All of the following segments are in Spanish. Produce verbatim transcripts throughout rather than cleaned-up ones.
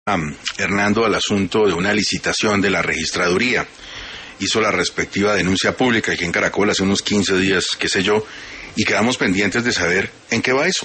Um, Hernando, al asunto de una licitación de la registraduría. Hizo la respectiva denuncia pública aquí en Caracol hace unos quince días, qué sé yo, y quedamos pendientes de saber en qué va eso.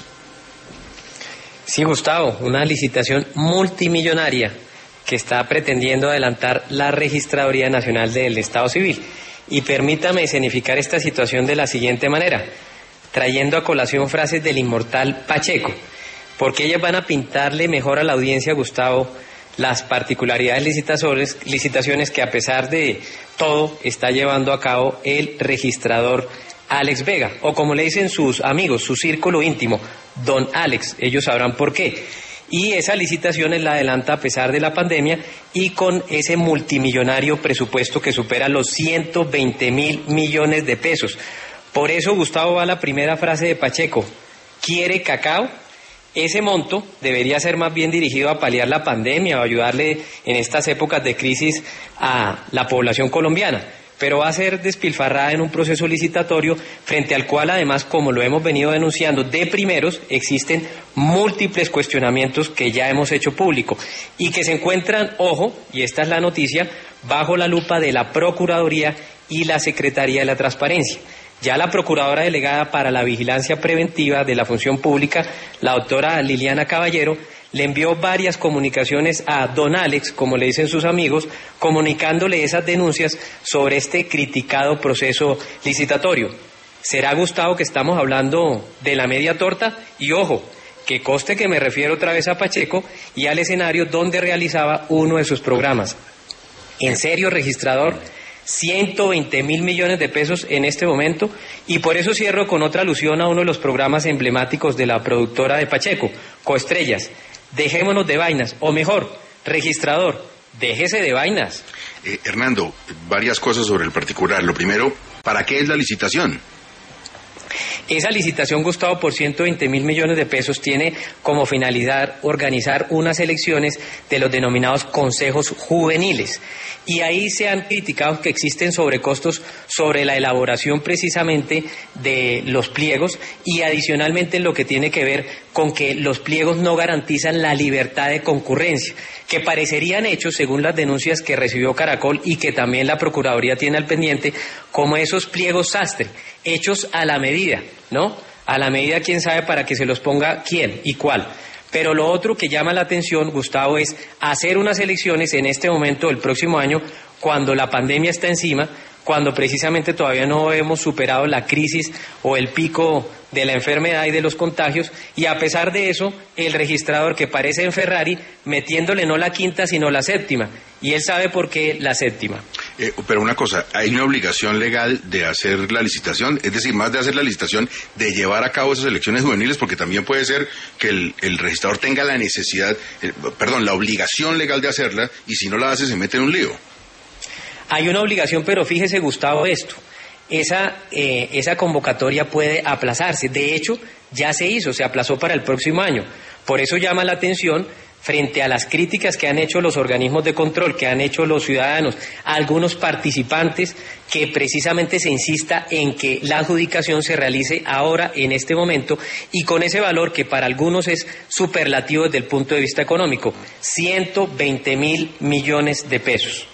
Sí, Gustavo, una licitación multimillonaria que está pretendiendo adelantar la Registraduría Nacional del Estado Civil. Y permítame escenificar esta situación de la siguiente manera, trayendo a colación frases del inmortal Pacheco, porque ellas van a pintarle mejor a la audiencia, Gustavo, las particularidades licitaciones, licitaciones que a pesar de todo está llevando a cabo el registrador Alex Vega, o como le dicen sus amigos, su círculo íntimo, Don Alex, ellos sabrán por qué. Y esa licitación es la adelanta a pesar de la pandemia y con ese multimillonario presupuesto que supera los ciento veinte mil millones de pesos. Por eso, Gustavo, va la primera frase de Pacheco: ¿quiere cacao? Ese monto debería ser más bien dirigido a paliar la pandemia o ayudarle en estas épocas de crisis a la población colombiana, pero va a ser despilfarrada en un proceso licitatorio frente al cual, además, como lo hemos venido denunciando de primeros, existen múltiples cuestionamientos que ya hemos hecho público y que se encuentran, ojo, y esta es la noticia, bajo la lupa de la Procuraduría y la Secretaría de la Transparencia. Ya la Procuradora Delegada para la Vigilancia Preventiva de la Función Pública, la doctora Liliana Caballero, le envió varias comunicaciones a Don Alex, como le dicen sus amigos, comunicándole esas denuncias sobre este criticado proceso licitatorio. ¿Será, Gustavo, que estamos hablando de la media torta? Y ojo, que conste que me refiero otra vez a Pacheco y al escenario donde realizaba uno de sus programas. ¿En serio, registrador? ciento veinte mil millones de pesos en este momento, y por eso cierro con otra alusión a uno de los programas emblemáticos de la productora de Pacheco, Coestrellas. Dejémonos de vainas, o mejor, registrador, déjese de vainas. Eh, Hernando, varias cosas sobre el particular. Lo primero, ¿para qué es la licitación? Esa licitación, Gustavo, por ciento veinte mil millones de pesos tiene como finalidad organizar unas elecciones de los denominados consejos juveniles. Y ahí se han criticado que existen sobrecostos sobre la elaboración precisamente de los pliegos y adicionalmente en lo que tiene que ver con que los pliegos no garantizan la libertad de concurrencia, que parecerían hechos, según las denuncias que recibió Caracol y que también la Procuraduría tiene al pendiente, como esos pliegos sastre, hechos a la medida, ¿no? A la medida, quién sabe para que se los ponga quién y cuál. Pero lo otro que llama la atención, Gustavo, es hacer unas elecciones en este momento del próximo año, cuando la pandemia está encima, cuando precisamente todavía no hemos superado la crisis o el pico de la enfermedad y de los contagios, y a pesar de eso, el registrador, que parece en Ferrari, metiéndole no la quinta sino la séptima, y él sabe por qué la séptima. Eh, pero una cosa, hay una obligación legal de hacer la licitación, es decir, más de hacer la licitación, de llevar a cabo esas elecciones juveniles, porque también puede ser que el, el registrador tenga la necesidad, eh, perdón, la obligación legal de hacerla, y si no la hace se mete en un lío. Hay una obligación, pero fíjese, Gustavo, esto, esa, eh, esa convocatoria puede aplazarse. De hecho, ya se hizo, se aplazó para el próximo año. Por eso llama la atención, frente a las críticas que han hecho los organismos de control, que han hecho los ciudadanos, algunos participantes, que precisamente se insista en que la adjudicación se realice ahora, en este momento, y con ese valor que para algunos es superlativo desde el punto de vista económico, ciento veinte mil millones de pesos.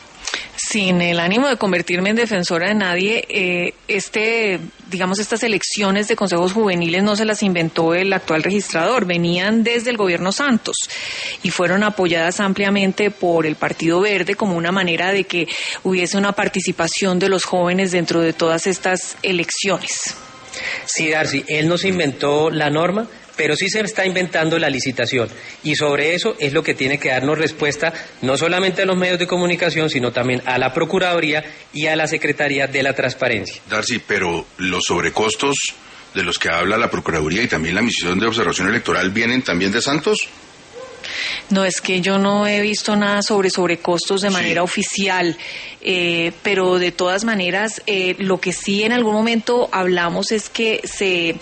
Sin el ánimo de convertirme en defensora de nadie, eh, este, digamos, estas elecciones de consejos juveniles no se las inventó el actual registrador, venían desde el gobierno Santos y fueron apoyadas ampliamente por el Partido Verde como una manera de que hubiese una participación de los jóvenes dentro de todas estas elecciones. Sí, Darcy, él no se inventó la norma, pero sí se está inventando la licitación, y sobre eso es lo que tiene que darnos respuesta no solamente a los medios de comunicación, sino también a la Procuraduría y a la Secretaría de la Transparencia. Darcy, pero los sobrecostos de los que habla la Procuraduría y también la misión de observación electoral vienen también de Santos. No, es que yo no he visto nada sobre sobrecostos de manera sí. oficial, eh, pero de todas maneras, eh, lo que sí en algún momento hablamos es que se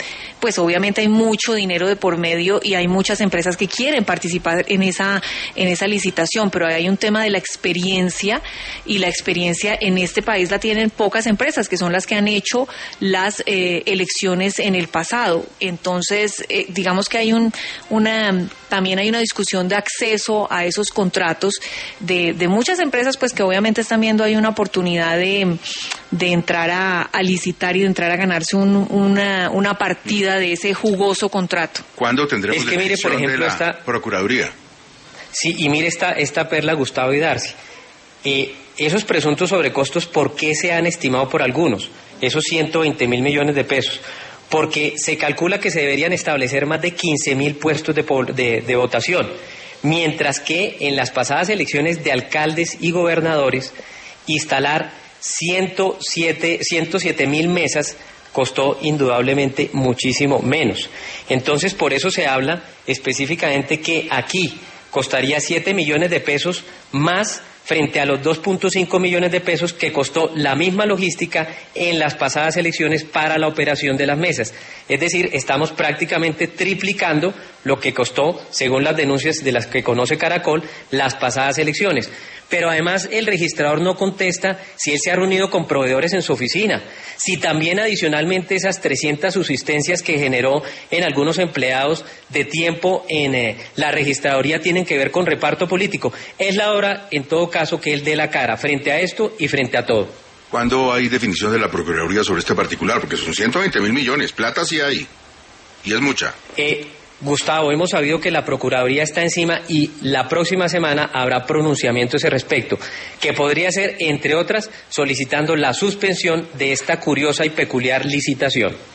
pues obviamente hay mucho dinero de por medio y hay muchas empresas que quieren participar en esa, en esa licitación, pero hay un tema de la experiencia, y la experiencia en este país la tienen pocas empresas, que son las que han hecho las eh, elecciones en el pasado. Entonces, eh, digamos que hay un, una, también hay una discusión de acceso a esos contratos de, de muchas empresas, pues que obviamente están viendo ahí una oportunidad de, de entrar a, a licitar y de entrar a ganarse un, una, una partida de ese jugoso contrato. ¿Cuándo tendremos es que mire, por ejemplo, de la esta Procuraduría? Sí, y mire esta, esta perla, Gustavo y Darcy. Eh, esos presuntos sobrecostos, ¿por qué se han estimado por algunos? Esos ciento veinte mil millones de pesos. Porque se calcula que se deberían establecer más de quince mil puestos de, de, de votación, mientras que en las pasadas elecciones de alcaldes y gobernadores, instalar ciento siete mil mesas costó indudablemente muchísimo menos. Entonces, por eso se habla específicamente que aquí costaría siete millones de pesos más frente a los dos punto cinco millones de pesos que costó la misma logística en las pasadas elecciones para la operación de las mesas. Es decir, estamos prácticamente triplicando lo que costó, según las denuncias de las que conoce Caracol, las pasadas elecciones. Pero además el registrador no contesta si él se ha reunido con proveedores en su oficina, si también adicionalmente esas trescientas subsistencias que generó en algunos empleados de tiempo en eh, la registraduría tienen que ver con reparto político. Es la hora, en todo caso, que él dé la cara frente a esto y frente a todo. ¿Cuándo hay definición de la Procuraduría sobre este particular? Porque son ciento veinte mil millones, plata sí hay, y es mucha. Eh... Gustavo, hemos sabido que la Procuraduría está encima y la próxima semana habrá pronunciamiento a ese respecto, que podría ser, entre otras, solicitando la suspensión de esta curiosa y peculiar licitación.